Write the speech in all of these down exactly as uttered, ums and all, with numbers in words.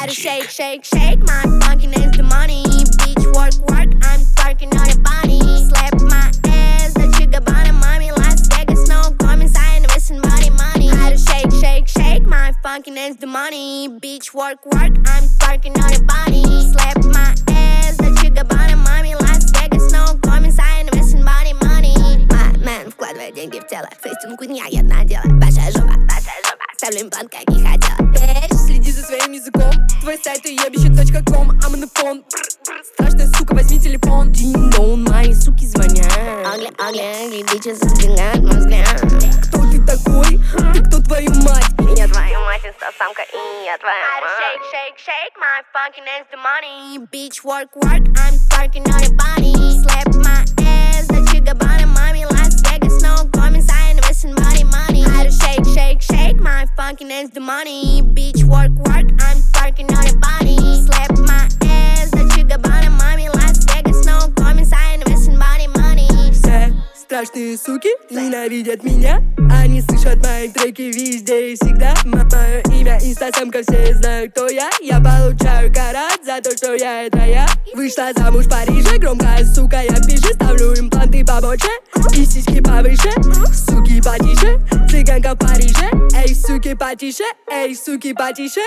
How to shake, shake, shake my funky name's the money. Bitch, work, work, I'm twerking on your body. Slap my ass, that you got body, mommy. Las Vegas, no coming, sign, missing body money. How to shake, shake, shake my funky name's the money. Bitch, work, work, I'm twerking on your body. Slap my ass, that you got body, mommy. Las Vegas, no coming, sign, missing body money. My man вкладывает деньги в тело. Фейстинг хуйня, одна дело. Большая жопа, большая жопа. Ставлю имплант, как не хотела. Bitch, следи за своим языком. Твой сайт уебище точка ком. I'm on the phone. Страшная сука, возьми телефон. Динь-дон, мои суки звонят. Огли, огли, огли, bitches взгляд, мой взгляд. Кто ты такой? Ты кто, твою мать? Я твою мать, инстасамка, и я твоя мать. Shake, shake, shake, my funky name's the money. Bitch, work, work, I'm twerking on your body. Slap my ass, that you got body, mommy. Las Vegas, no coming, sign, missing body money. How to shake, shake, shake, my funky name's the money. Bitch, work, work, I'm twerking on your body. Slap my ass, that you got body, mommy. Las Vegas, no coming, sign, missing body money. Все страшные суки ненавидят меня. Они слышат мои треки везде и всегда. Мое имя инстасамка, все знают, кто я. Я получаю карат за то, что я это я. Вышла замуж в Париже, громкая сука, я пишу. Ставлю импланты побольше и сиськи повыше. Суки потише, цыганка в Париже. Эй, суки потише, эй, суки потише.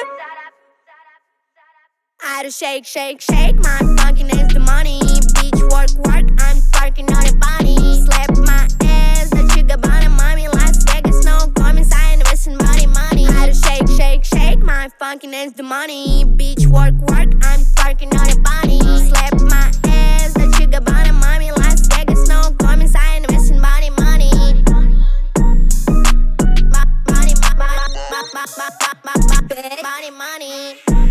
How to shake, shake, shake, my funky name's the money. Bitch, work, work, I'm twerking on your body. Slap my ass, that you got body, mommy. Las Vegas, no coming, sign, missing body money. How to shake, shake, shake, my funky name's the money. Bitch, work, work, I'm twerking on your body. Slap my ass, that you got body, mommy. Las Vegas, no coming, sign, missing body money. Body, body, body, body, body, body, body money.